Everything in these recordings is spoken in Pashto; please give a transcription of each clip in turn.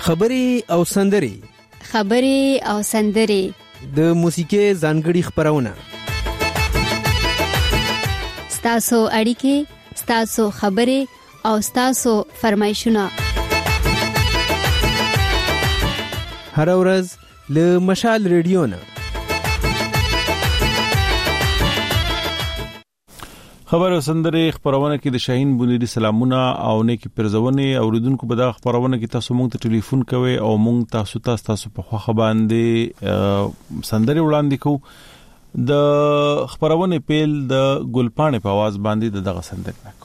خبرې او سندرې د موسیقۍ ځانګړي خبرونه ستاسو اړیکې، ستاسو خبرې او ستاسو فرمایشونه هر ورځ له مشال ریډیو نه. خبر او سندرې خبرونه کې د شاهین بنيري سلامونه او نیکی پرزونه اوریدونکو به دا خبرونه کې تاسو مونږ ته ټلیفون کوئ او مونږ تاسو په خوا باندې سندرې وړاندې کوو. د خبرونه پیل د ګلپانې په आवाज باندې دغه سندرې نکو.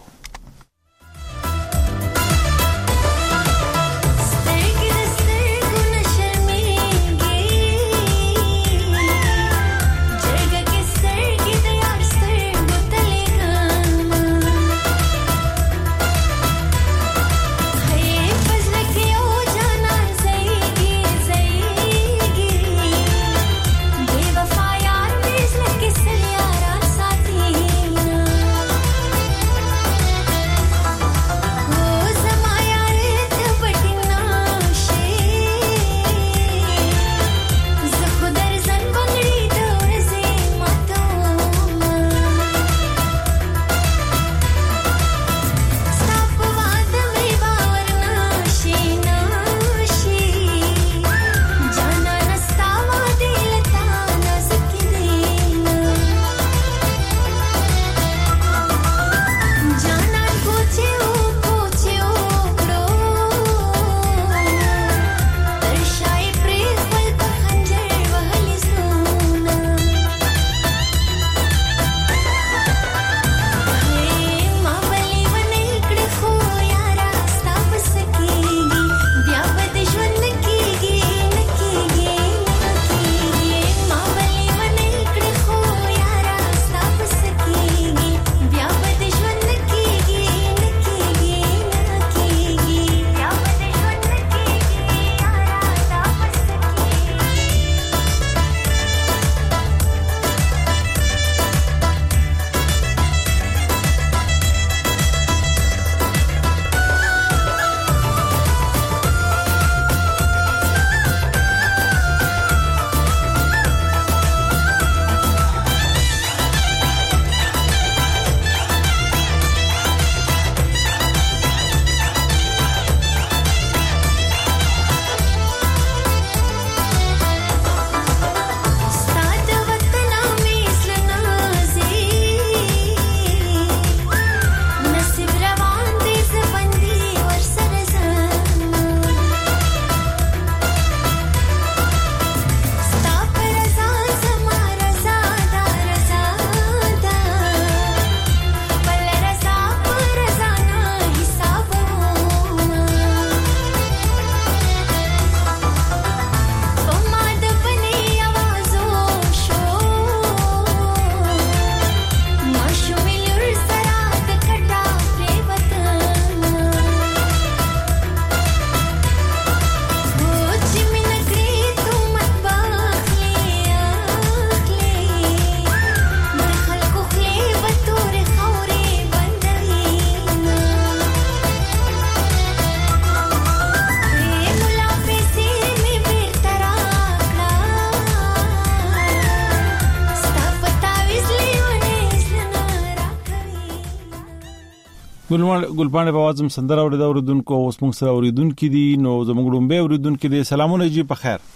ګلپانې په आवाज سندره اوریدونکو اوس موږ سره اوریدونکو دي. نو زموږ لومبه اوریدونکو دي. سلامونه جی په خیر.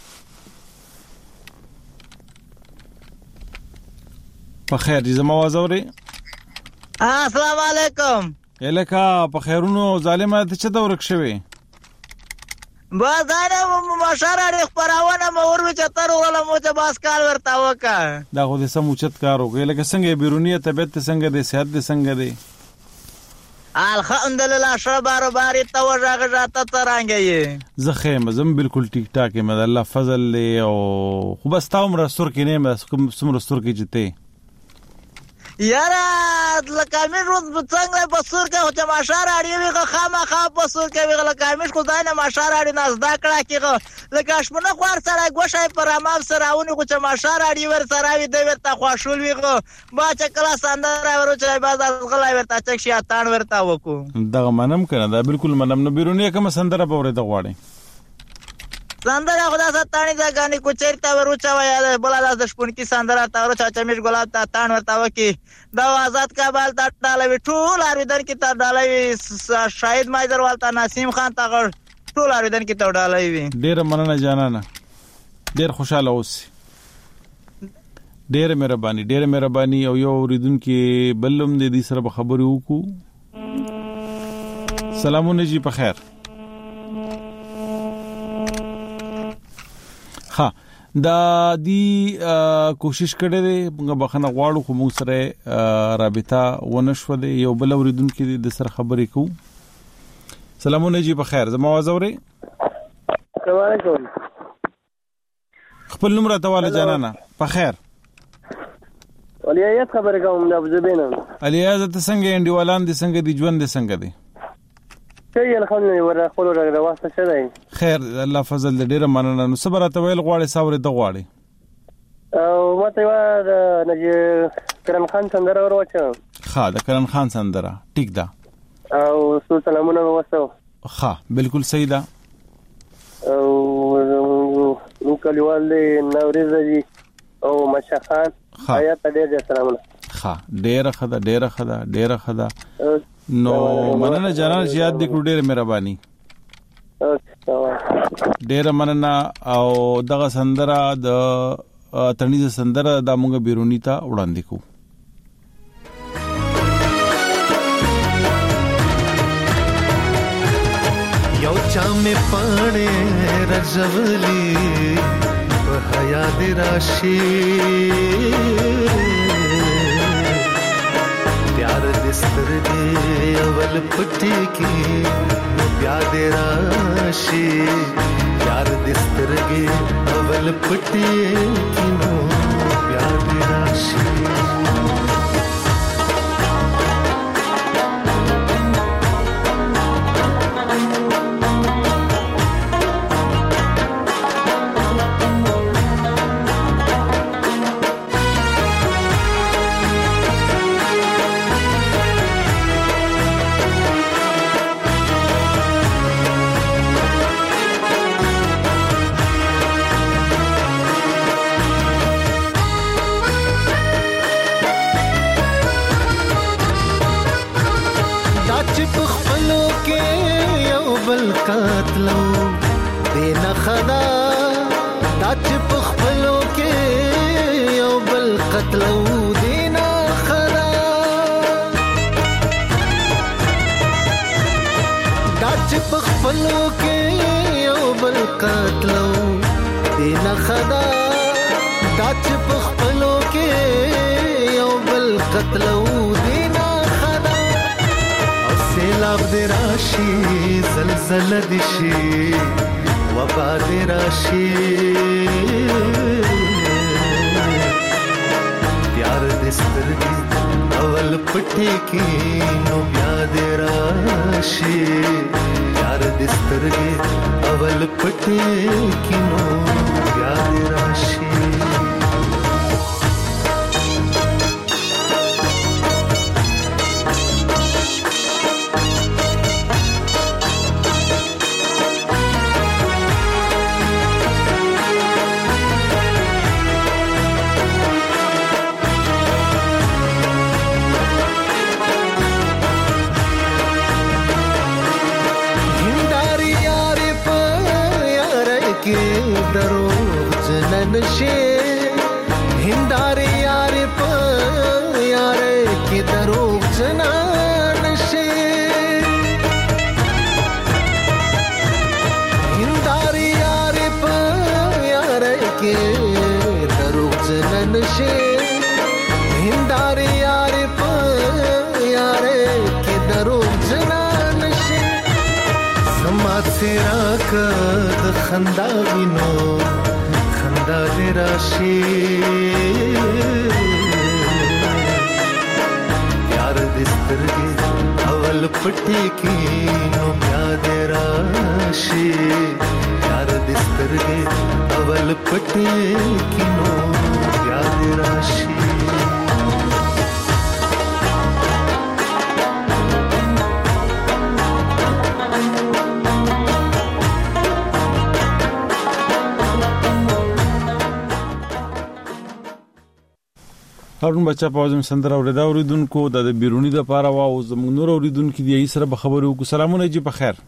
په خیر دي زما आवाज اوري. السلام علیکم. الکا په خیرونو ظالمه ته چته ورک شوی. بازار مشاره خبرونه مور و چتر ولا مو ته باس کار ورتا وکا. دا خو دې سم اوچت کار وکړي. لکه څنګه بیرونیه طبيعت څنګه دي، صحت دې څنګه دي؟ الحمدلله شبار باری تو راغه ترانګي زخه مزم بالکل ټیک ټاک مې الله فضل له او خو بس تا عمر سر کې نه مې سمر سر کې جته یاره لکه مې روز څنګه په سر کې او تماشا راړي وي خامخا په سر کې وي لکه مې خو ځای نه ماشا راړي نه زدا کړه کې لکه شپنه خور سره ګوشای پر امام سره اونې خو تماشا راړي ور سره وي د ورته خوشول وي با چې کلا ساندار ورو چې بازار غلای ورته چې شیطان ورته وکړو دا منم کنه دا بالکل منم نه بیرونی کوم سندره پورې ته غواړي سندره خدا ستانی دا غاني کوچرتا ورچا ویا بولا د شپون کی سندره تا ورچا چمیش ګلاب تا تان ورتا وکي دا آزاد کابل تا ډالوي ټول ارویدن کی تا ډالوي شاهد مایدر والتا نسیم خان تا ټول ارویدن کی تا ډالوي ډیر مننه جانانا ډیر خوشاله اوسئ ډیر مهرباني او یو اوریدون کې بلوم دې سره خبرې وکړو سلامونه جی په خیر ها دا دی کوشش کړې ده موږ بخنه غواړو خو موږ سره رابطه ونشو ده یو بل اوریدون کې د سره خبرې کوو سلامونه جی په خیر زما आवाज اوري وعلیکم خپل نمبر تواله جانانا په خیر ولیایت خبرې کوم د ابوظبینم الیاز ته څنګه انډیوالان دي څنګه دي ژوند دي څنګه دي شي الحمدلله ور خپل راغله واسطه شه دی خیر الله فضل دې ډیره مننه نو صبر ته ویل غواړي ساوري د غواړي او ماته و د کرن خان سندره وروچه ها د کرن خان سندره ټیک ده او سو سلامونه وسو ها بالکل صحیح ده او نو کلیوال دې نوریز جی او مشخان آیات دې سلامونه ها ډیره خدا نو مننه جانان چې یاد دې کړو ډیره مهرباني ډیره مننه او دغه سندره د تنیزه سندره د موږ بیرونی ته وړاندې کو یو چا مې پاڼې رژولي په حیا دې راشي प्यार दिस्तर दे अवल पट्टी की प्यार राशि प्यार दिस्तर गे अवल पट्टी की नो प्यार राशि قاتلو دینا خدا داچ پخپلو کې یو بل قتلو دینا خدا داچ پخپلو کې یو بل قتلو دینا خدا داچ پخپلو کې یو بل قتلو دینا سیلاب دی راشي زلزلہ دی شي وبا دی راشي پیار دې سترګې اول پټې کې نو بیا دی راشي پیار دې سترګې اول پټې کې نو بیا دی راشي हिंदारे यार प यार के दरोग जनान शे हिंदारे यार प यार के दरोग जनान शे हिंदारे यार प यार के दरोग जनान शे समाज से राकद खंदा विनो दे राशि प्यार दिस्तर के अवल पट्टी की नो प्यार राशि प्यार दिस्तर के अवल पट्टी की नो प्यार राशि هارون بچا پاوزم سندره اوریدونکو د بیرونی د پاره واو زموږ نور اوریدونکو دی سره به خبرو کو. سلامونه جی په خیر.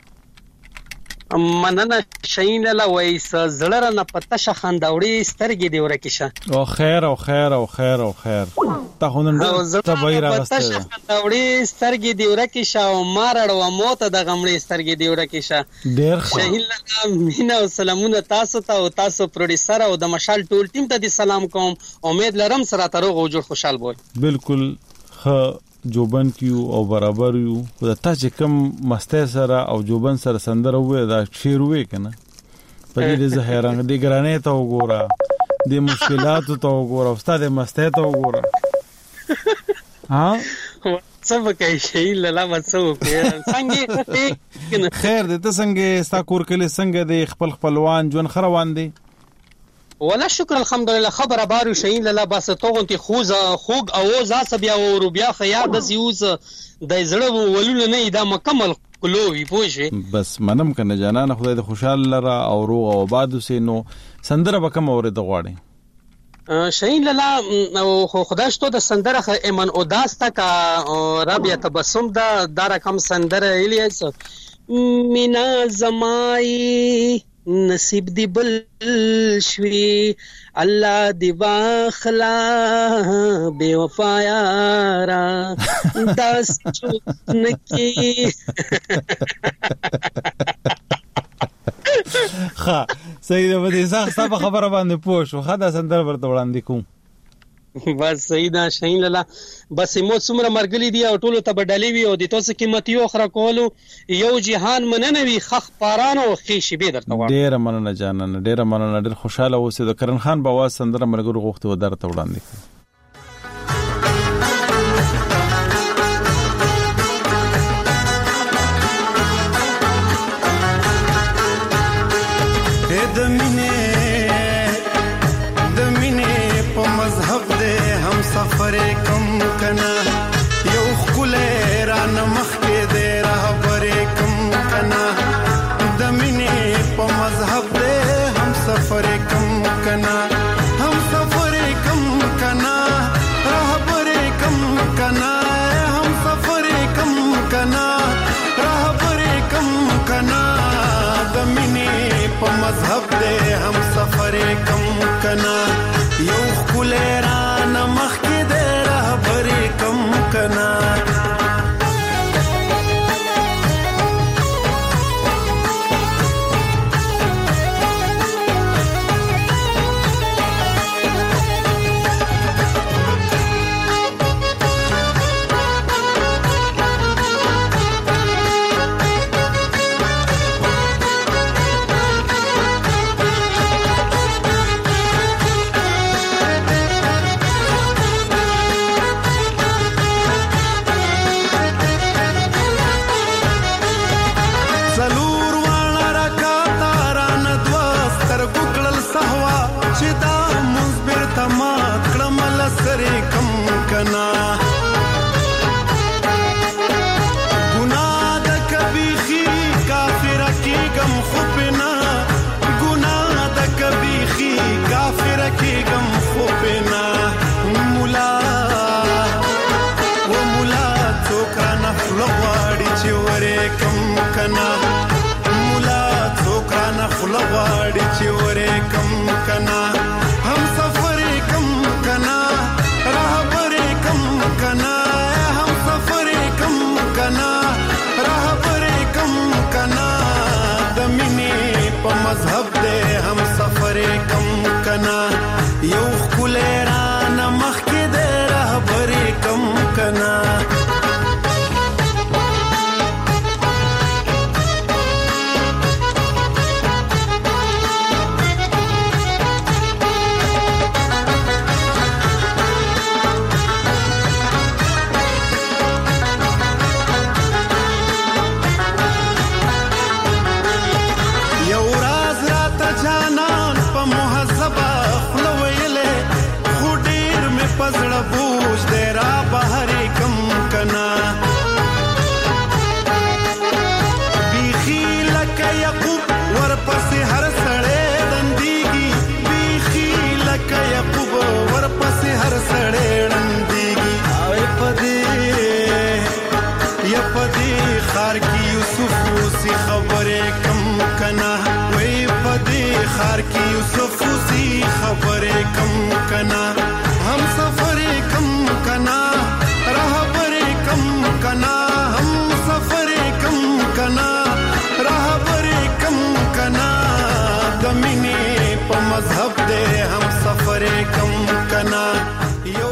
مننه شین له وای زړه نه پته شخنداوړي سترګې دی ورکیشه. او خیر او خیر او خیر او خیر ته هونن ته وای راغسته شخنداوړي سترګې دی ورکیشه او مارړو موت د غمړي سترګې دی ورکیشه. ډیر ښه شین له مینا او سلامونه تاسو ته او تاسو پروډوسر او د مشال ټول ټیم ته د سلام کوم. امید لرم سره تروغ او جوړ خوشحال وای. بالکل ښه جوبن کیو او برابر یو خو د تا چې کم مسته سره او جوبن سره سندره وې دا شعر وې کنه په دې زه حیران دي ګرانې ته وګوره د مشکلاتو ته وګوره استاد مسته ته وګوره. ها څه وکای شي لاله وڅو څنګه خیر دې ته څنګه ستا کور کله څنګه د خپلوان جون خروان دي ولا شکر الحمدلله خبر بارو شین لاله بس توغنتی خوګ او زاسه بیا او روبیا خیا د زیوز د زړه ولول نه دا مکمل کلووی پوجي بس منم کنه جانان خدای د خوشاله لرا او روغ او باد سينو سندره بکم اورید غواړي شین لاله او خدای شته د سندره ایمن اوداس تا کا رابعه تبسم دا رقم سندره الیاس مینا زمای نصیب دی بل شوی الله دی واخلا بے وفا یارا داس چونکی ها سید بده صاحب خبره باندې پوښو خدا سندر ورته وړاندې کوم بس سیدا شین لاله بس مو څومره مرګلی دی او ټولو ته بدلې وی او د تاسو قیمتي اخره کولو یو جهان مننوي خخ پارانو خېشي به درته وړم. ډیر مننه جانان ډیر مننه ډیر خوشاله اوسې د کرن خان بواز سندره مرګرو غوښته و درته وړاندې سفر کم کنا یو خله را نمخ کې دې رهبر کم کنا د مینې په مذهب دې هم سفر کم کنا هم سفر کم کنا رهبر کم کنا هم سفر کم کنا رهبر کم کنا د مینې په مذهب دې هم سفر کم کنا یو خله را نمخ کې دې رهبر کم کنا خار کی یوسف سی خبره کم کنا وای پدې خار کی یوسف سی خبره کم کنا هم سفر کم کنا رهبر کم کنا هم سفر کم کنا رهبر کم کنا دمینه په مذهب دې هم سفر کم کنا یو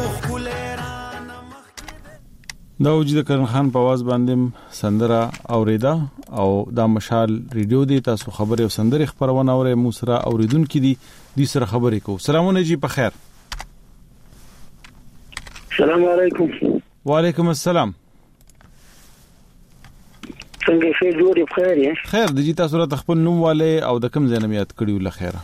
دا وجود کرن خان په आवाज باندې سندره اوریدا او دا مشال ریډیو دی تاسو خبره او سندره خبرونه اورې موسرا اوریدونکو دي سره خبرې کو. سلامونه جی په خیر. السلام علیکم. وعلیکم السلام. څنګه ښه جوړې بخیر یې؟ خیر د جی تاسو را خپل نوم والے او د کم ځای نه یاد کړیو لخيره.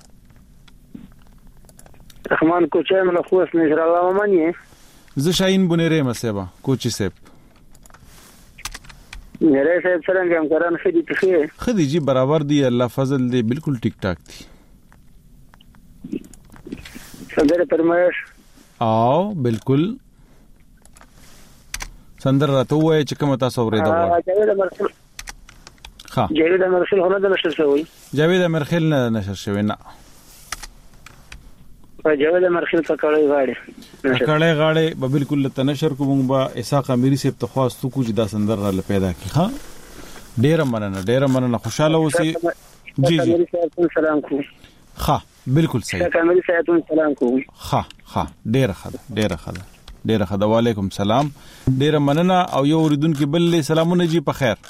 رحمان کوچای من خوښ نشر الله مانی. زه شاهین بنيره مسبا کوچی صاحب. میرے صاحب څنګه هم کاران خدي تخې؟ خدي جی برابر دی الله فضل دی بالکل ټیک ټاک دی. سندره پرمایش او بالکل سندره راته وای چې کوم تاسو اورېدا وای. جاوید مرسل. ها جاوید مرسل هونه د نشر شوی. جاوید مرخل نه نشر شوی نه. جاوید مرخل په کړه غاړي. کړه غاړي به بالکل ته نشر کوم با اساق اميري صاحب ته خواستو کو چې دا سندره را پیدا کی. ها ډیر مننه خوشاله اوسئ. جی جی سلام کو. ها بالکل صحیح. کامل صاحب سلام کو. ها ډیر خدا وعلیکم سلام. ډیر مننه او یو اوریدونکو بل سلامونه جی په خیر.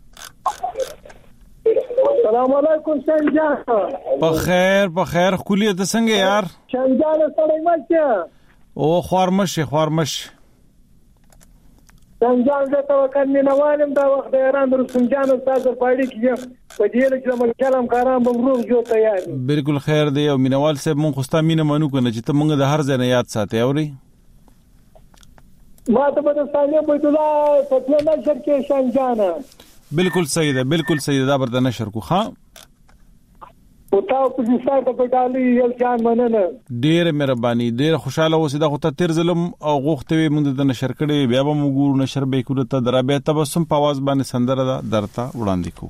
السلام علیکم شنجان. په خیر خولي ته څنګه یار؟ شنجان سره مچه. او خوارمش شنجان زه توکل نه وانم دا وخت ایران در شنجان استاد پاړي کې په دې لږه مل کلام کاران بمرو جو تیار. بالکل خیر دی او مینوال صاحب مونږ خوستا مینه منو کنه چې ته مونږ د هر ځای نه یاد ساتي اوري. ما ته په ستانه په دلا فتنه نشر کې شنجان. بالکل صحیح ده دا برته نشر کو. ها او تاسو په دې سره په ډالي یل جان مننه. ډېر مهرباني ډېر خوشاله اوسئ. دا خو ته تیر ظلم او غوښتوي موږ د نشر کړي بیا به موږ نشر به کړو ته درابه تبسم په आवाज باندې سندره درته وړاندې کو.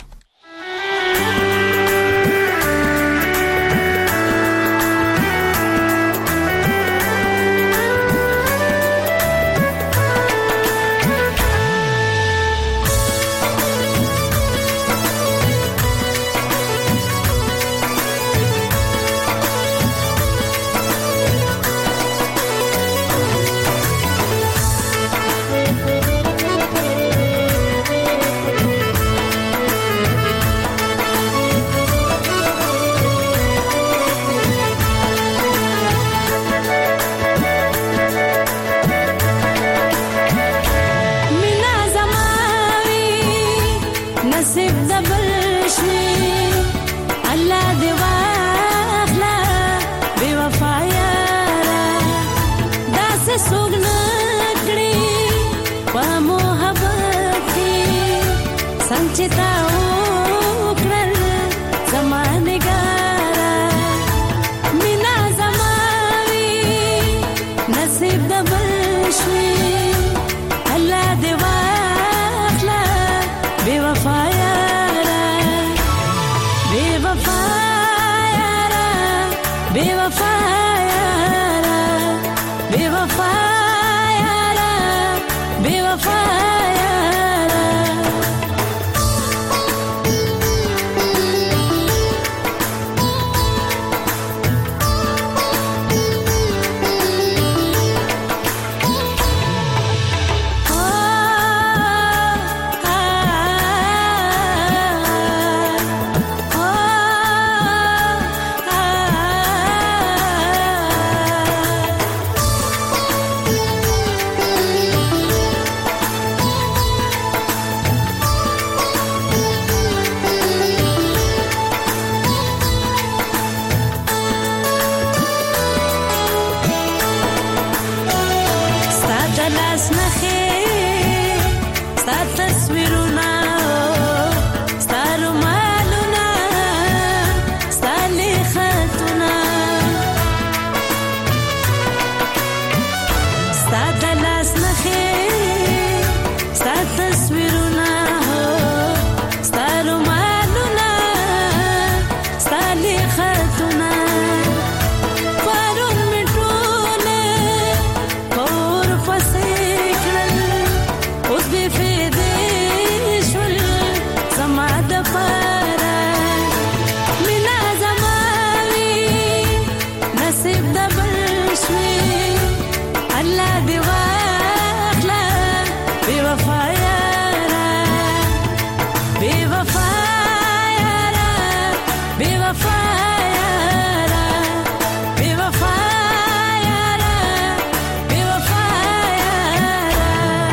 बेवफा यारा बेवफा यारा बेवफा यारा बेवफा यारा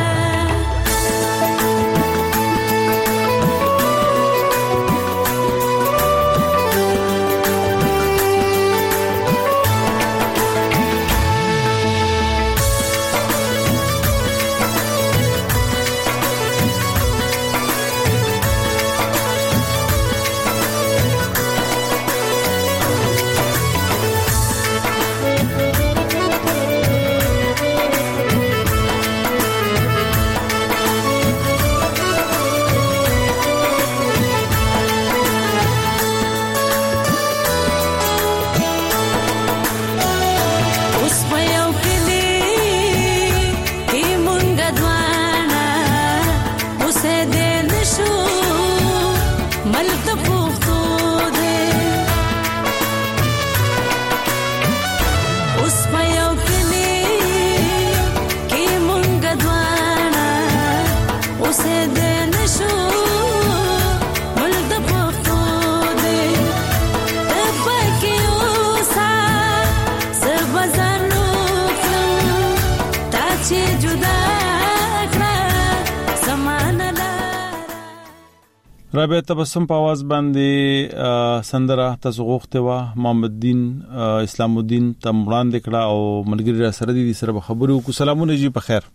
رابع تبسم په आवाज باندې سندره تاسو غوښته و محمد دین اسلام الدین تم وړاندې کړه او ملګری را سره دي سره خبرو کو سلامونه جی په خیر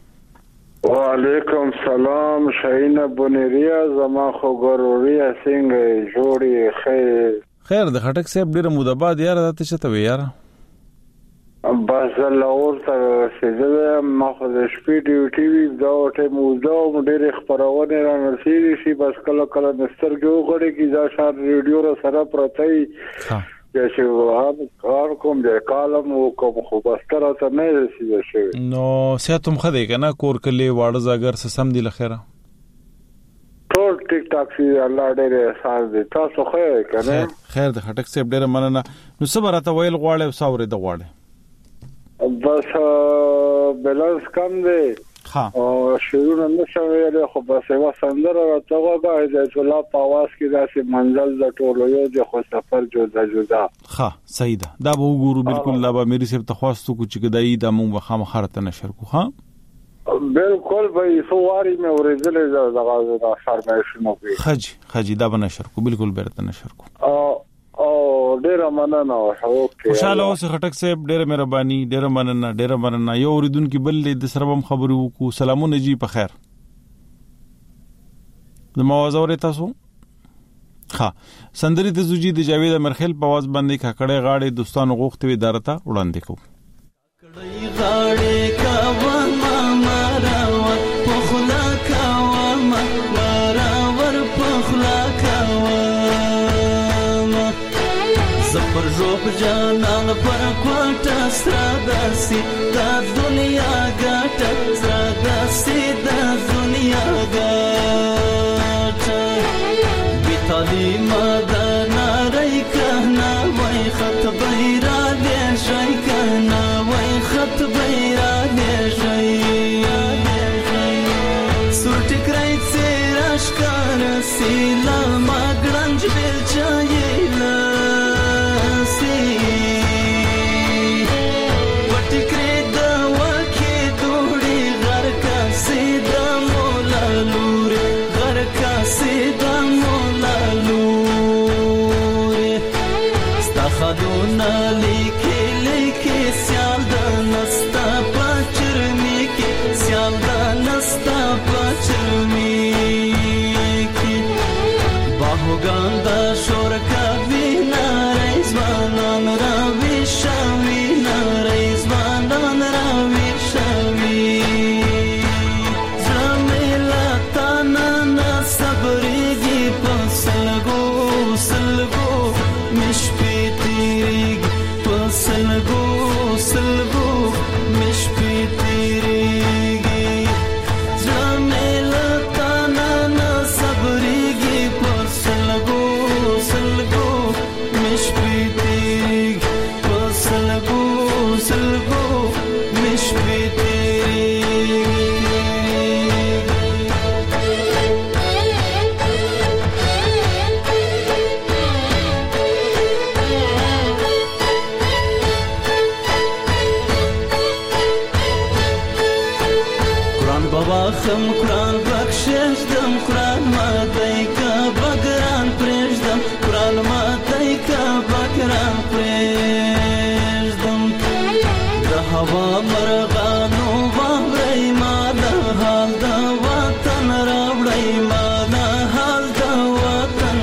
وعلیکم سلام شاهین بنیریا زما خو ګوروریا څنګه جوړي خیر د خټک صاحب ډیره موده بعد یار راته شته یار بس لاور ته سیده ما خو د شپې ډیوټي وی دا ټیم وځو ډېر خبرونه را نرسېږي شي بس کله کله نسترګو غړي کی دا شار ریډیو را سره پرتای چې هغه کار کوم د کالم او کوم خو بس تر ته نه رسیدل شي نو ساتم خدای کنه کور کلی واړه زاګر سم دی لخره ټول ټیک ټاک سي الله ډېر ساز دي تاسو خیر د خټک صاحب ډېر مننه نو صبرته ویل غواړم ساورې د غواړم بس بیلانس کم دی او شروع نه شوی خو بس یو سندره راته وغه د الله په आवाज کې داسې منزل د ټولو یو د خو سفر جدا ها صحیح ده دا به وګورو بالکل لا به مې سره تخواستو کو چې کدای د مو خامخرته نشر کو ها بالکل به سواری مې ورېدلې د غاز د فرمایشونو په خجی دا به نشر کو بالکل بیرته نشر کو او ډیره مننه او خوشاله اوسه خټک صاحب ډیره مهرباني ډیره مننه یو اوریدونکو بل د سره خبرو کو سلامونه جی په خیر د موازورې تاسو ها سندري د زوجي د جاوید امرخیل په आवाज باندې کاکړې غاړې دوستانو غوښتي ادارته وړاندې کو کاکړې غاړې کا ما راو په خلا کا ما راور په خلا کا زپر روپ جانان پر کوټه سراداسي دا دنیا ګټه سراداسي دا دنیا ګټه بیتالي مدنا رای کنا وای خط بیرا دې شای کنا وای خط بیرا دې شای سورټ کرای سراش کار سیلا ما ګرنج بل چایلا Salgo پرېږدم قرآن بخشېږدم قرآن ماتی که بګران پرېږدم قرآن ماتی که بګران پرېږدم د هوا مرغانو واورئ ما د حال د وطن راوړئ ما د حال د وطن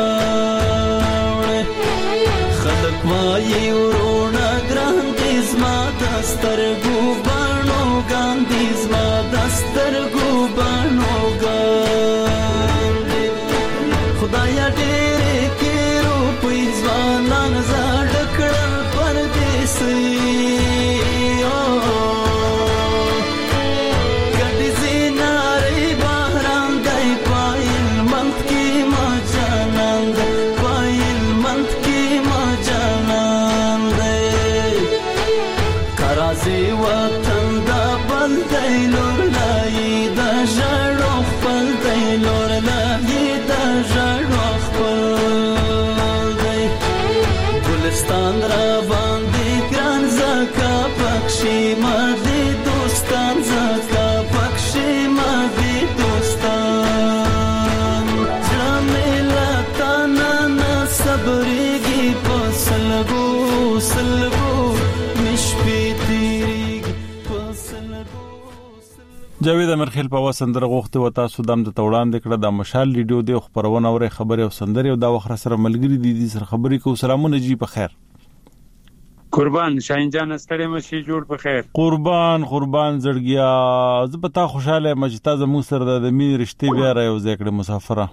راوړئ خلک وایي ورونه ګران دي زما د سترګو بڼو ګان دي زما د سترګو بڼو ګان دي خدایا ډېرې کې روپۍ ځوانان زاړه کړل پردیسي جاوید امرخیل په وسندره غوښته و تاسو دم د توړان د کړه د مشال ریډیو د خبرونه اوري خبره او سندره او دا وخت سره ملګری دي سره خبرې کو سلامونه جی په خیر قربان شاهین جان ستړي مشي جوړ په خیر قربان زړګیا زه پتا خوشاله مجتا زمو سره د مين رښتې بیا راو ذکر مسافره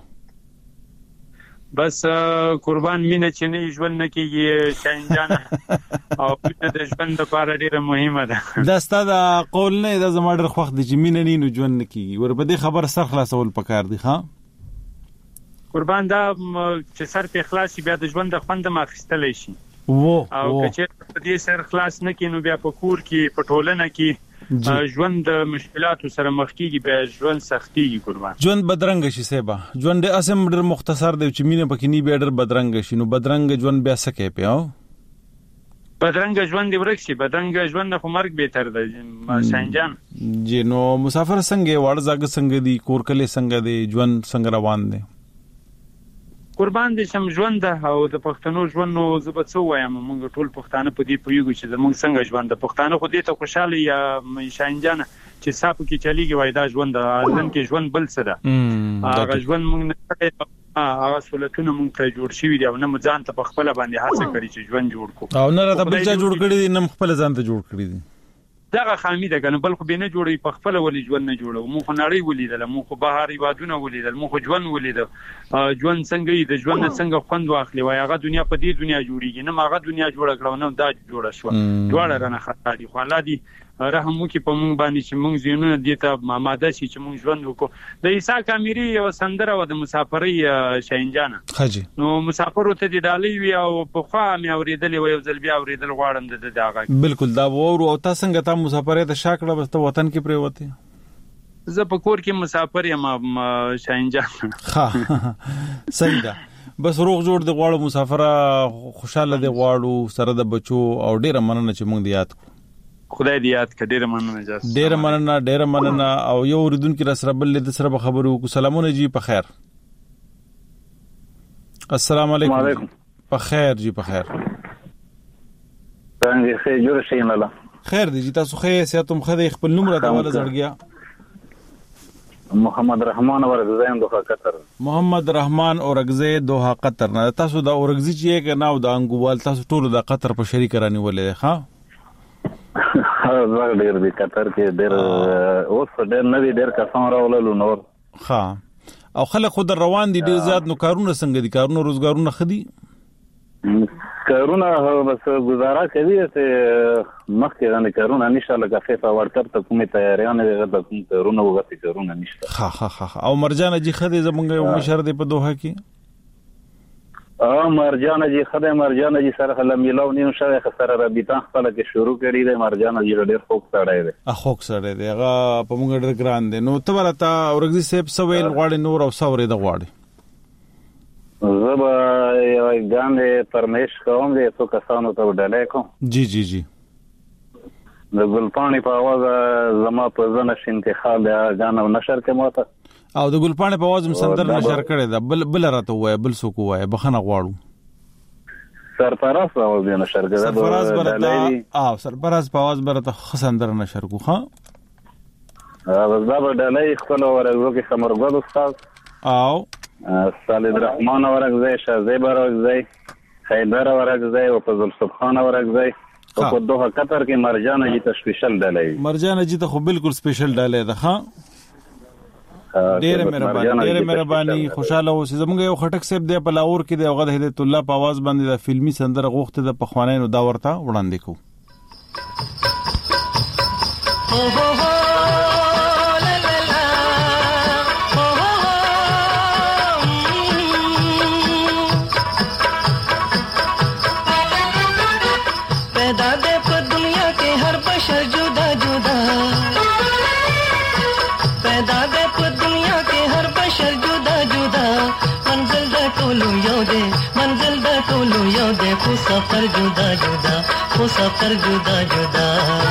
بس قربان مینه چې نه ژوند نه کیږي شاهین جان او مینه د ژوند لپاره ډیره مهمه ده دا ستاسو قول نه د زموږ وخت د مینه نه ژوند نه کیږي ور په دې خبر سر خلاصول پکار دي ها قربان دا چې سر په اخلاص بیا د ژوند د خوند ماخستلې شي او چې په دې سر خلاص نه کینو بیا په کور کې په ټولنه کې ژوند د مشکلاتو سره مخ کیږي به ژوند سختيږي قربان ژوند بدرنګ شي سبا ژوند اسم ډېر مختصر دی چې مینه پکې نه به ډېر بدرنګ شي نو بدرنګ ژوند بیا سکه پیاو بدرنګ ژوند دی ورک شي بدرنګ ژوند نه مرګ به تر دی شاهینجان جی نو مسافر څنګه وړ زګ څنګه دی کور کله څنګه دی ژوند څنګه روان دی قربان دي شم ژوند او د پښتنو ژوند نو زبڅو وایم موږ ټول پښتانه په دې پویګو چې موږ څنګه ژوند د پښتانه خو دې ته خوشاله یا شاهینجان چې صاحب کې چلیږي وای دا ژوند ځن کې ژوند بل څه ده هغه ژوند موږ نه هغه سولتونه موږ ته جوړ شوی دی او نه ځان ته خپل باندې هڅه کړی چې ژوند جوړ کو او نه راته بل څه جوړ کړی دی نه خپل ځان ته جوړ کړی دی دغه خامي ده کنه بل خو به نه جوړي په خپل ولې ژوند نه جوړو مو خو نړۍ ولیدل مو خو بهاري وادونه ولیدل مو خو ژوند ولیدل ژوند څنګه دی د ژوند څنګه خوند واخلي وای هغه دنیا په دې دنیا جوړیږي نه هغه دنیا جوړه کړو نه دا جوړه شو جوړه رانه خطا دي خو الله دې رحم وکي په مونږ باندې چې مونږ زینونه دي ته ماده شي چې مونږ ژوند وکړو د عیسی کامیری یو سندره و د مسافرۍ شاهینجان حاجی نو مسافر ته دي ډالۍ وی او په خوا مې اوریدلې و یو ځل بیا اوریدل غواړم د داغه بالکل دا وورو او تاسو څنګه ته مسافرۍ ته شاکړه بس ته وطن کې پریوته زه په کور کې مسافر یم شاهینجان ها صحیح ده بس روغ جوړ د غواړو مسافره خوشاله دی غواړو سره د بچو او ډیره مننه چې مونږ دی یاد کو خدای دې یاد کړه ډیره مننه او یو اوریدونکو را سره بل د سره خبرو کو سلامونه جی په خیر السلام علیکم په خیر جی په خیر څنګه ښه جوړ شئ نه خیر دی جی تاسو خیر ساتم خدای خپل نوم را دواله زړګیا محمد رحمان اورغزی دوحه قطر محمد رحمان اورغزی دوحه قطر نه تاسو دا اورغزی چې کنه او د انګوال تاسو ټول د قطر په شریک رانی ولې ښا زه ډېر د قطر کې ډېر اوس ډېر نوی ډېر کسان راولل نور ها او خلک خود روان دي ډېر زیات نو کارونه څنګه دي کارونه روزګارونه خدي کارونه بس گزاره کوي چې مخکې غنه کارونه نشه لکه فیفا ورلد کپ ته کومه تیاریانه دغه کوم کارونه وغوښتي کارونه نشته ها او مرجان جی خدي زمونږ مشر دی په دوحه کې مرجان جی خدای مرجان جی سره خلا میلاو نیم شوی خسر رابطه خپل کې شروع کړی دی مرجان جی ډېر خوب سره دی خوب سره دی هغه په موږ ډېر ګران دی نو ته ورته اورګزی صاحب سویل غواړي نور او سوري د غواړي زبا یو ګاندې پرمیش کوم دې څو کسانو ته ډالې کوم جی د ګلپاڼې په आवाज زما په ځنه شین کې خال غانا نشر کې ماته او د ګلپاڼې په आवाज سندر نشر کړي دا بل راته وای بل څوک وای بخنه غواړو سرفراز په आवाज نشر کړي سرفراز برته سرفراز په आवाज برته خسندر نشر کو ها دا به ډالۍ خپل ورغو کې خمرګل استاد او خالد رحمان ورغزی شازیب ورغزی خیبر ورغزی او فضل سبحان ورغزی او په دوه قطر کې مرجان جی ته سپیشل ډالۍ مرجان جی ته خو بالکل سپیشل ډالۍ ده ها ډېر مهرباني خوشاله اوسې زموږ یو خټک صاحب دی په لاهور کې دی هغه د هدایت الله په आवाज باندې د فلمي سندره غوښته د پخوانینو دا ورته وړاندې کو पैदा दे पर दुनिया के हर बशर जुदा जुदा पैदा दे पर दुनिया के हर बशर जुदा जुदा मंजिल दा टोलू योदे मंजिल दा टोलू योदे खु सफर जुदा जुदा खु सफर जुदा जुदा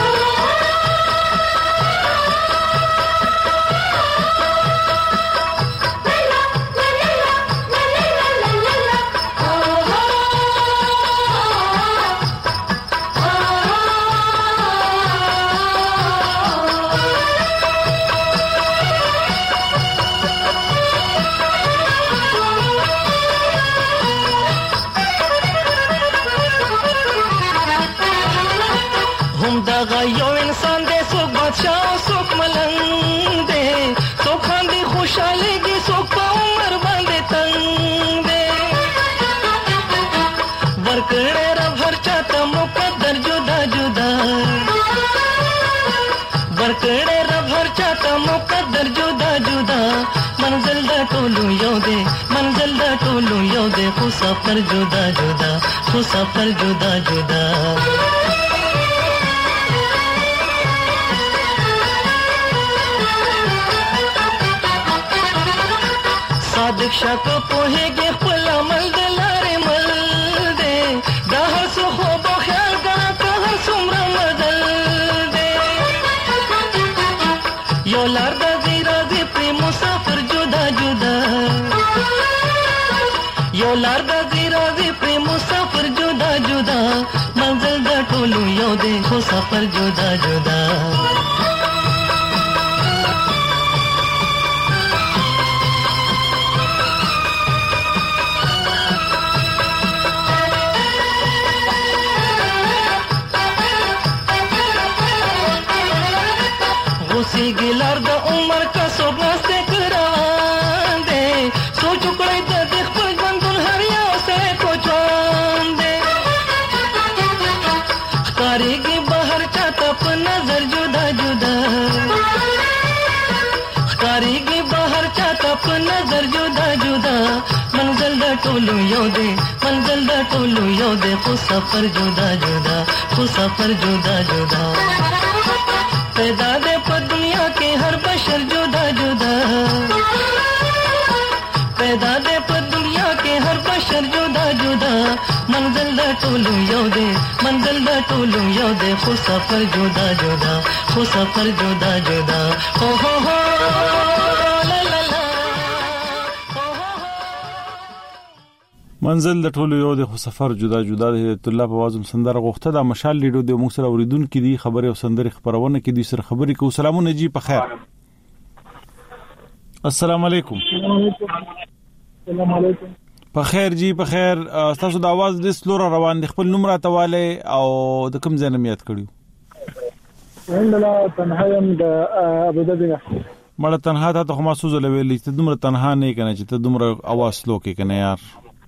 यो इंसान दे सुख बादशाह सुख मलंग दे तो खांदी खुशहाली की सुख पा उमर बांधे तंग दे वर्कड़े रब हर चाहता मुकद्दर जुदा जुदा वर्कड़े रब हर चाहता मुकद्दर जुदा जुदा मंजिल दा टोलू योदे मंजिल दा टोलू योदे खु सफर जुदा जुदा खु सफर जुदा जुदा सादिक शक पोहेगे खपल अमल दलारे मल दे दा हर सो खो ख्याल करा तो हर सुमरा मदल दे यो लारदा जीरा दे प्रेम मुसाफिर जुदा जुदा यो लारदा जीरा दे प्रेम मुसाफिर जुदा जुदा मंजिल दा टोलू यो दे खो सफर जुदा जुदा गिलार द उमर का सोबना से करान दे सो चुकड़े द देख पर बंदुल हरिया से को चोन दे कारीगी बाहर चाहता पर नजर जुदा जुदा कारीगी बाहर चाहता पर नजर जुदा जुदा मंजिल द टोलू योदे मंजिल द टोलू योदे खु सफर जुदा जुदा खु सफर जुदा जुदा पैदा दे पर दुनिया के हर बशर जुदा जुदा पैदा दे पर दुनिया के हर बशर जुदा जुदा मंजिल दा टोलू योदे मंजिल दा टोलू योदे खु सफर जुदा जुदा खु सफर जुदा जुदा हो ला ला ला منزل د ټولو یو د سفر جدا جدا د طلاب आवाज سندره غوښته د مشال لیډو د موږ سره اوریدونکو دي خبره او سندره خبرونه کې دي سره خبرې کو سلامونه جی په خیر السلام علیکم السلام علیکم په خیر جی په خیر تاسو د आवाज د سلور روان دي خپل نوم راتواله او د کوم ځای نه میات کړیو عندنا تنهایم د ابو ظبي مړه تنها ته خو محسوس لوي چې دومره تنها نه کنه چې ته دومره आवाज سلو کې کنه یار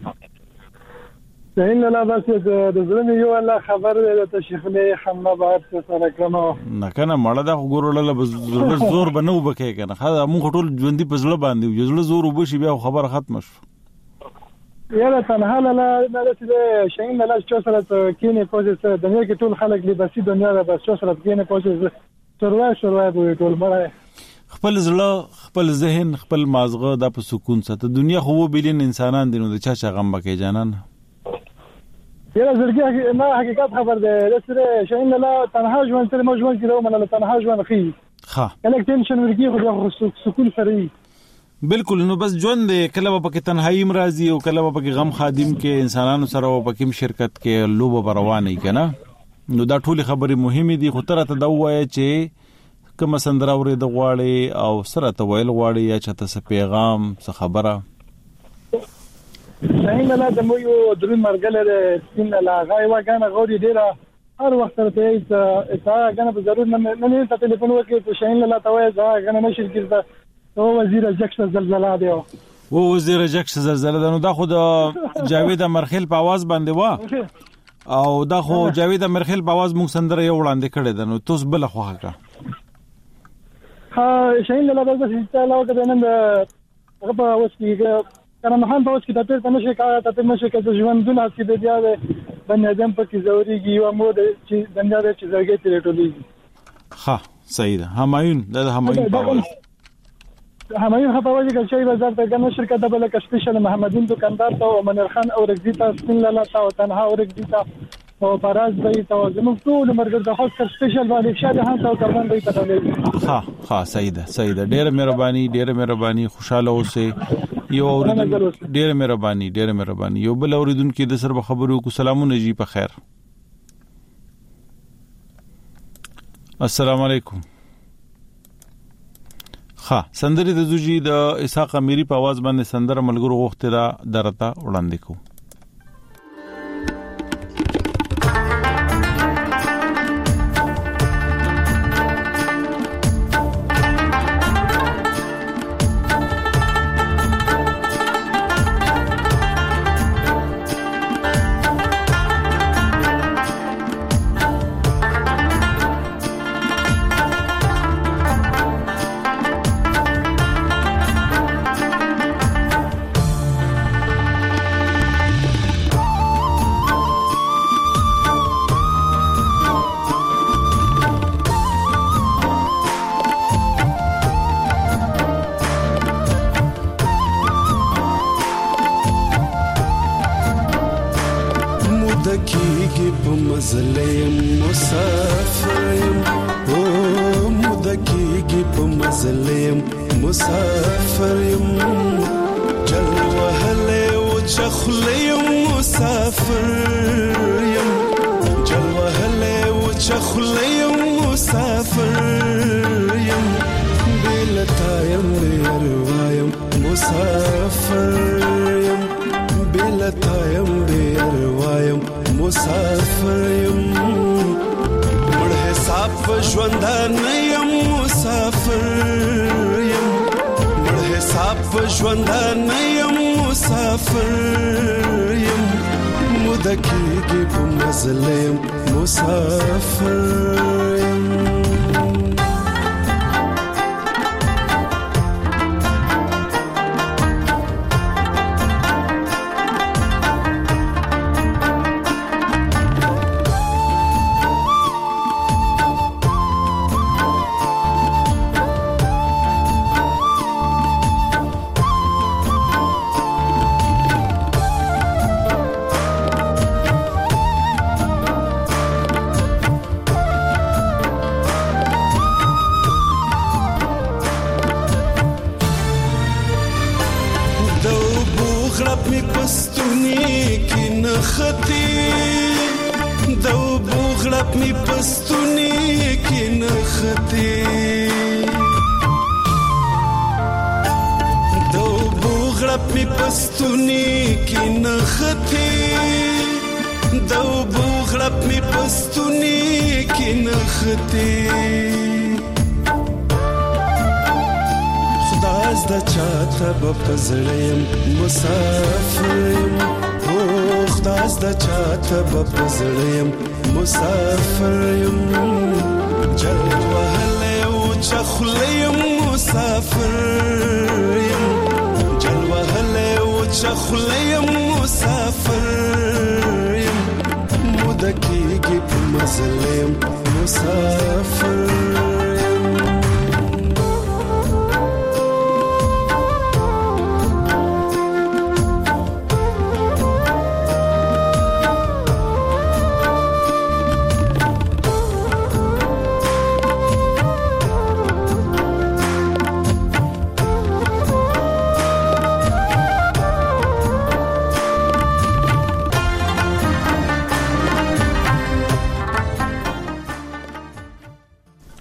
ان لا بس د زلمي یو الله خبر د تشخنه خمه بعد سره کړنو نه کنه مړه دا ګورول زور بنو بکې کنه خا مونږ ټول ژوندۍ پزله باندې یو زړه زور وبشي بیا خبر ختم شو یاله تنها لا نه چې شین لا چې سره کینه پوزیس دنیا کې ټول خلک لباسي دنیا را بس سره کینه پوزیس شروع به ټول مړه خپل زړه خپل ذهن خپل مازغه د په سکون سره دنیا خو بلین انسانان دي نو د چا غم بکې جانان یره زړګي ما حقیقت خبر ده سره شاین لا تنها ژوند سره موجود کیدو منه تنها ژوند خي ها کله ټینشن ورګي خو سکون سره بالکل. نو بس ژوند کله په کې تنهایی مرضی او کله په کې غم خادم کې انسانانو سره او په کې شرکت کې لوب روانه کنه. نو دا ټول خبرې مهمه دي. خو تر ته دا وایي چې کوم سندره اورې د غواړي او سره ته ویل غواړي یا چاته څه پیغام څه خبره شاین لا د مو یو درون مرګله سین لا غای واګانه غوړي ډیره هر وخت ته ایسا غنه به ضرور نه ته ټلیفون وکړي ته شاین لا ته وایي دا غنه نشي کېږي او وزیر جکش زلزلہ دی او وزیر جکش زلزلہ ده. نو دا خو د جاوید امرخیل په आवाज باندې وا او دا خو جاوید امرخیل په आवाज مونږ سندره یو وړاندې کړی ده. نو توس بل خو هغه ها شاین لا بس چې لا وکړه نن هغه په وسکي کنه مهان په وسکي ته ته نشي کار ته نشي کېږي ژوندونه چې د بیا باندې دم پکې زوريږي او مو د چې دنیا د چې زړګي ترې ټولېږي. ها صحیح ده. همایون د همایون په आवाज همایون خپاوی که چای بازار ته کنه شرکت بل که سپیشل محمدین دکاندار ته او منیر خان او رګزی ته سپین لاله ته او تنها او رګزی ته او فراز دی ته زموږ ټول مرګ د خاص سپیشل باندې شاده هان ته کاربن دی ته ولې. ها صحیح ده. ډېر مهرباني خوشاله اوسه. یو اوریدون ډېر مهرباني یو بل اوریدون کې د سر خبرو کو سلامونه جی په خیر. السلام علیکم. ها سندري د زوجي د اسحاق اميري په आवाज باندې سندره ملګرو غوښته دا درته وړاندې کو.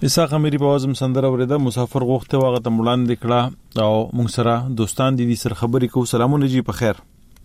اساق اميري په وازم سندره ورده مسافر غوښته واغه ته مړاندې کړه او موږ سره دوستان دي سر خبرې کو. سلامونه جی په خیر.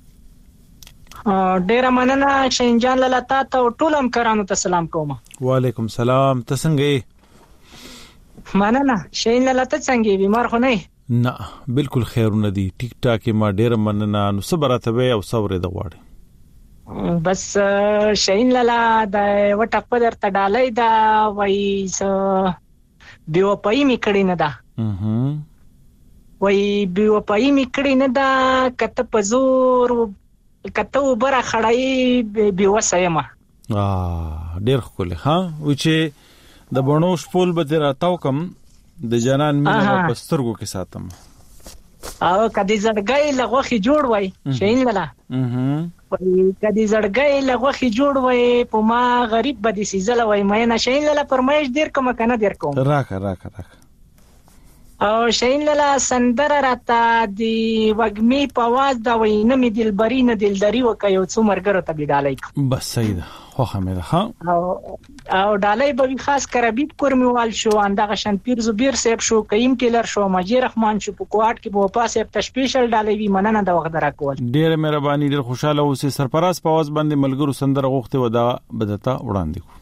ډیر مننه شینجان لاله ته ټول همکارانو ته سلام کوم. وعلیکم سلام. ته څنګه یې؟ مننه شین لاله ته څنګه یې؟ بیمار خو نه؟ نه بالکل خیرونه دي. ټیک ټاک ما ډیر مننه. نو صبرته وي او صبر د غواړي. بس شین لاله د وټه په درته ډالۍ دا وای س بیوپای می کړی نه دا. وای بیوپای می کړی نه دا کته پزور کته وبره خړای بیوسایما. ډیر خوله ها و چې د بڼو شپول به راتاو کم د جنان مینه په سترګو کې ساتم. او کدي زړګي لغوخي جوړ وای شین لاله. کدي زړګي لغوخي جوړ وای په ما غریب بدی سیزل وای مې نه شین لاله پرمایش ډیر کوم کنه ډیر کوم. راکا او شین لاله سندره راته دی وګمی په واز دا وای نه می دلبری نه دلدری وکيو څو مرګرو ته بډالای. بس سید خو همه ها او ډالۍ به خاص کربیب کورمیوال شو اندغه شان پیر زبیر صاحب شو قیم ټیلر شو ماجی رحمان شو په کوټ کې په پاسه په سپیشل ډالۍ وی مننه د وخت راکول. ډیر مهرباني. ډیر خوشاله اوسې. سرپراز په واز باندې ملګرو سندره غوښته ودا بدتا وړاندې کو.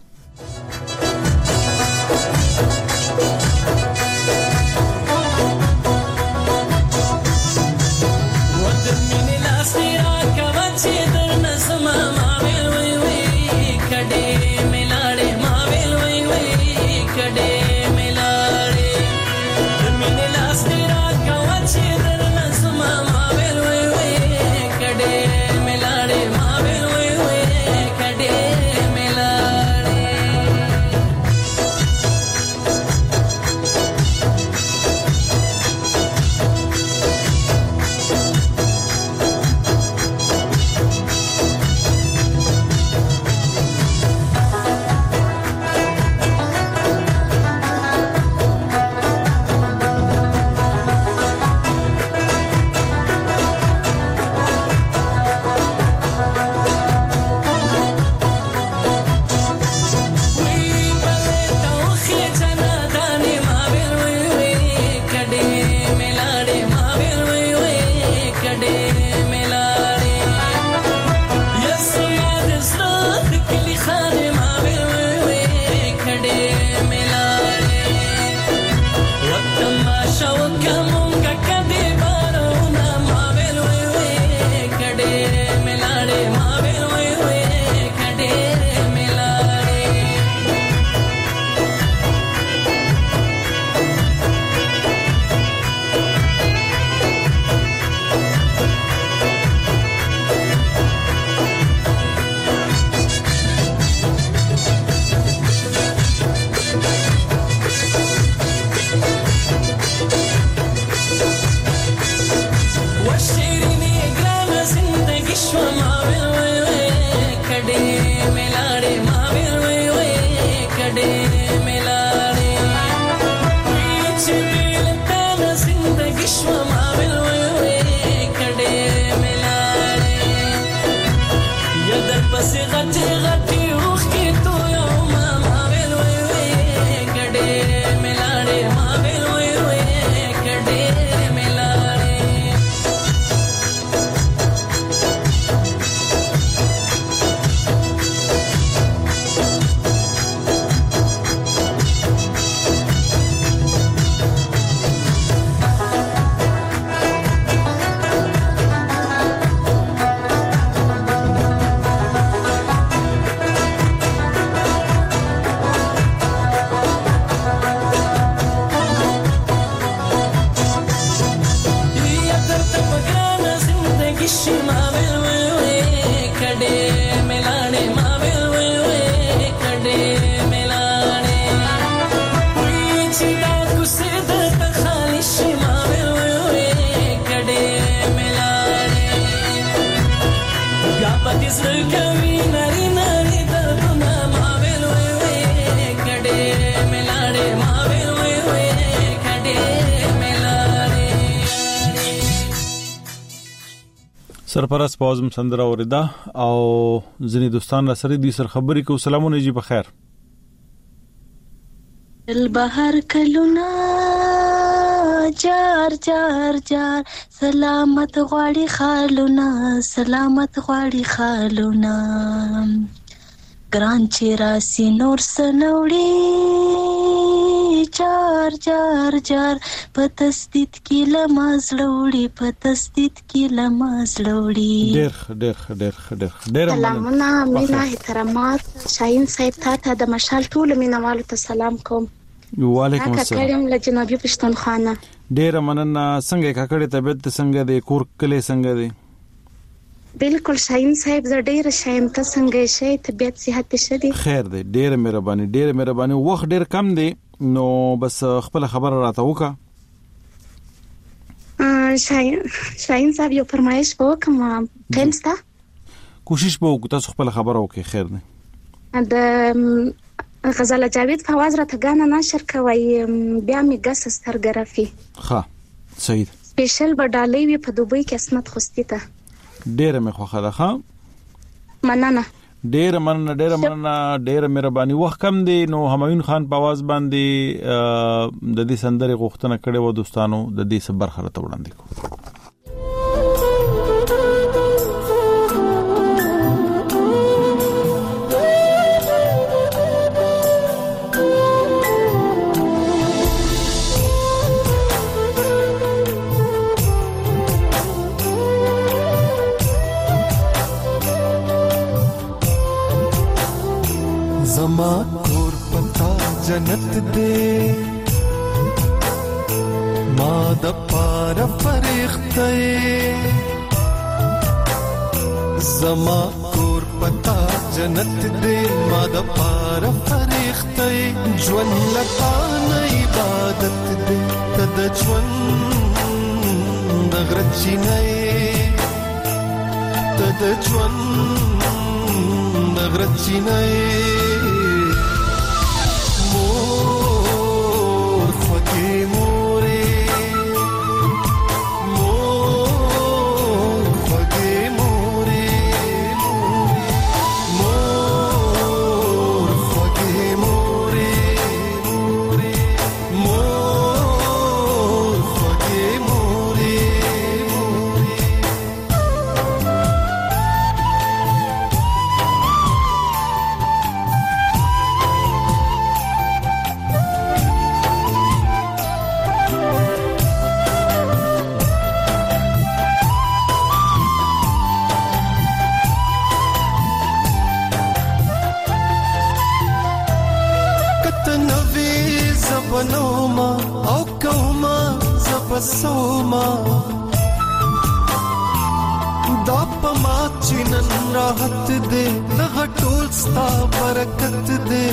سرپرست پاوزم سندره اوریدا او ځینې دوستان را سره دي سر خبرې کو. سلامونه جی په خیر. البحر کلونا جار جار جار سلامت غواړي خالونا سلامت غواړي خالونا ګران چې راسي نور سنوړي جار جار جار په تسدید کې لماز لوړي په تسدید کې لماز لوړي ډېر سلامونه مینا احترامات شاهین صاحب ته د مشال ټول مینوالو ته سلام کوم. وعلیکم السلام. کاکړم له جنابي پښتونخوا. ډېر مننه. څنګه کاکړې طبيعت څنګه دی کور کله څنګه دی؟ بالکل شاهین صاحب زه ډېر شایم ته څنګه شي طبيعت صحت شه دی خیر دی. ډېر مهرباني وخت ډېر کم دی نو بس خپل خبر راته وکا. شاهین صاحب یو فرمایش وکم پنستا کوشش وکړه تاسو خپل خبر وکړئ. خیر دی. د غزل جاوید فواز را تګانا نشر کوي بیا می ګس سترګرافي ها صحیح سپیشل بډالې وی په دوبۍ کې اسمت خوستی ته ډېر مې خوخه ده. ها مننه. ډېر مهرباني. وخت کم دی نو همایون خان په आवाज باندې د دې سندرې غوښتنه کړې و دوستانو د دې صبر خرته وړاندې کو. زما کور پتا جنت دے ما د پار فرښتې زما کور پتا جنت دے ما د پار فرښتې ژوند لتا نه عبادت دے تد ژوند نغرچی نه تد ژوند نغرچی نه سوما دا پما چنن راحت دے دغه ټول ستا برکت دے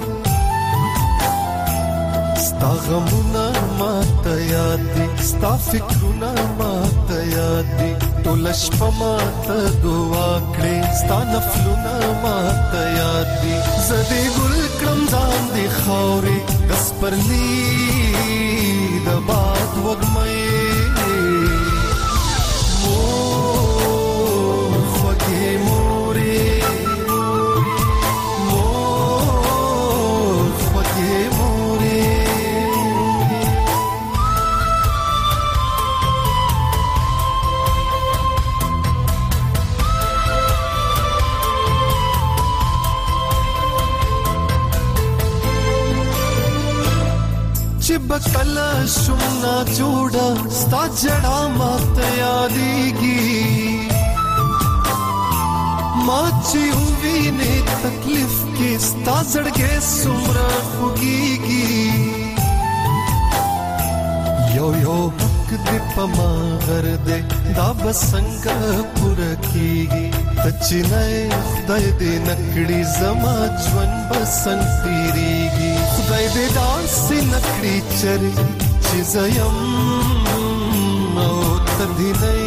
ستا غمونه ماته یاد دي ستا فکرونه ماته یاد دي ټول شپه ماته دعا کړې ستا نفلونه ماته یاد دي زدي ګل کړم ځان دي خاورې دس پرلی د باد وګمې بکلا شمنا جوڑا ستا جڑا مات یادیگی ماچی ہوئی نے تکلیف کی ستا زڑگے سمرا خوگیگی یو یو حق دی پما غر دے دا بسنگ پورا کیگی تچنائے خدای دے نکڑی زما جون بسنگ تیریگی خدای دے داسی نکڑی چری چیزایم او تدھی نئے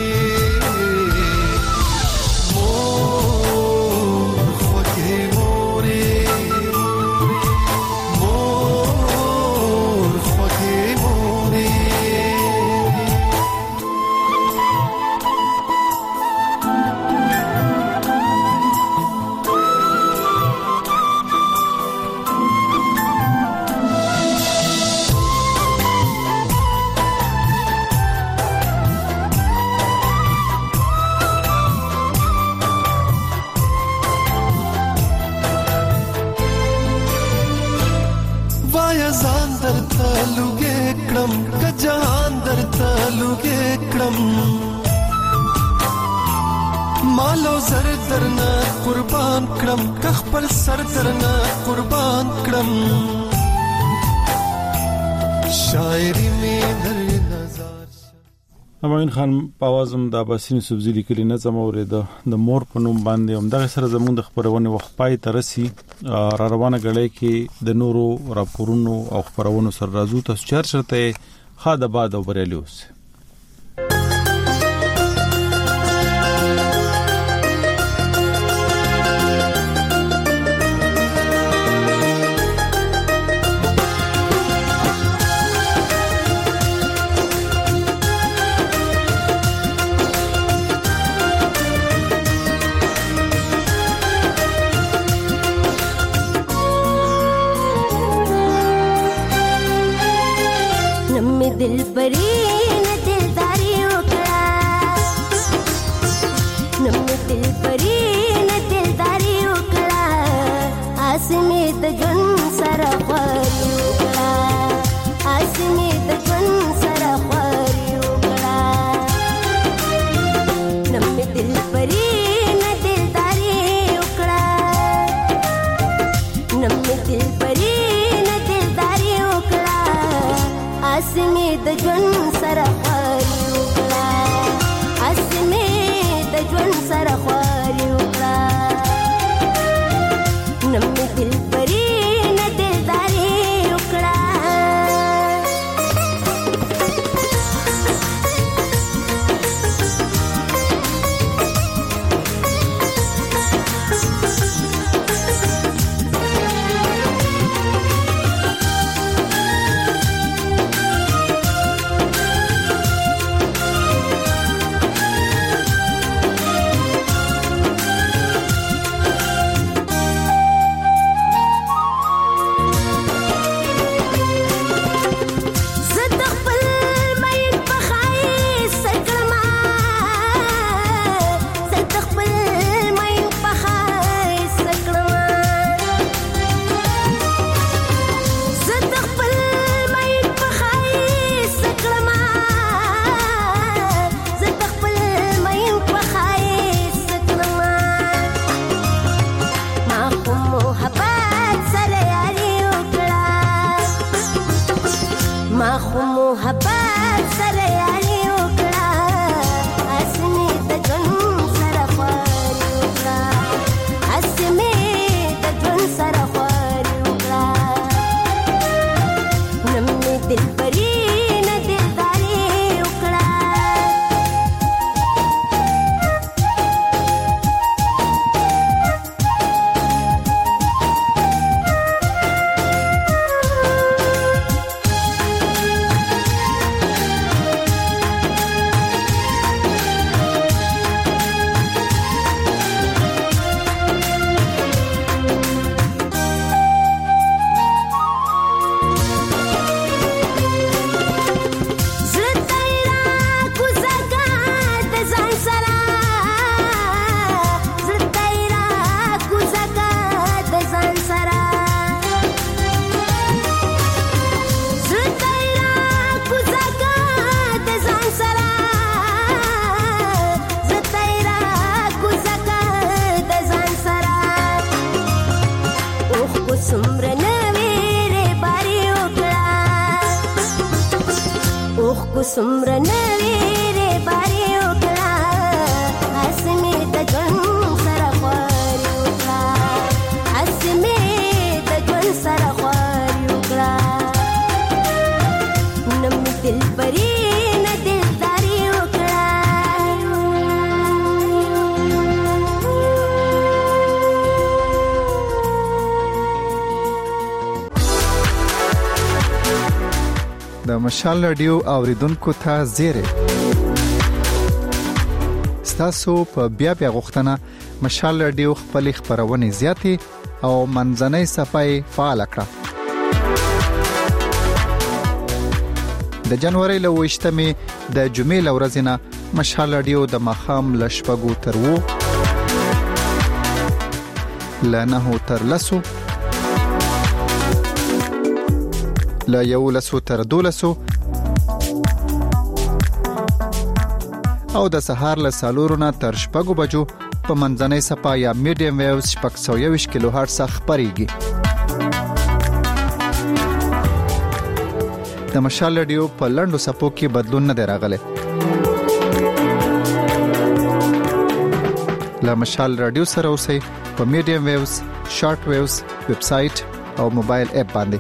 کړم مالو زر درنه قربان کړم که خپل سر درنه قربان کړم شاعری می در نظر امین خان پاوازم د عباسین سبزی لیکلی نظم اوریده د مور په نوم باندې هم دغه سره زموږ د خبرونه وخت پای ترسي را روانه غړې کې د نورو راپورونو او خبرونو سره راځو تاسو چرته خاده باد او بریلیوس दिल परी न दिलदारी उकड़ा नम्मे दिल परी न दिलदारी उकड़ा आसमे त जन सरा ख्वारी उकड़ा आसमे त जन सरा ख्वारी उकड़ा नम्मे दिल परी न दिलदारी उकड़ा नम्मे दिल परी न दिलदारी उकड़ा आसमे د ژوند سره خواري وکړه اسمه د ژوند سره خواري وکړه نمې دل پرې نه دلداري وکړه د مشال رادیو اوریدونکو ته زیری ستاسو په بیا غوښتنه مشال رادیو خپل خبرونه زیاتې او منځنۍ صفای فعال کړه د جنوري له 28مې د جمعې لورځنه مشال رادیو د مخام لشپګو تر وو لنه تر لسو لا یو لسو تر دولسو او د سهار له 4 نه تر 6 بجو په منځنۍ صفا یا میډیم ویوز 621 کیلو هرتز خبريږي. د مشال رادیو په لندو صفو کې بدلون نه راغلی. له مشال رادیو سره اوسئ په میډیم ویوز، شارټ ویوز، ویب سټ او موبایل اپ باندې.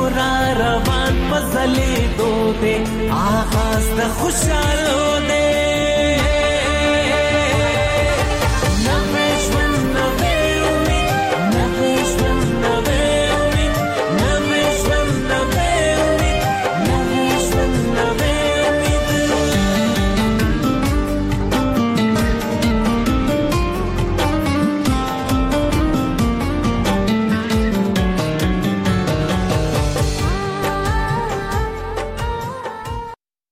आगाज द खुशहालो दे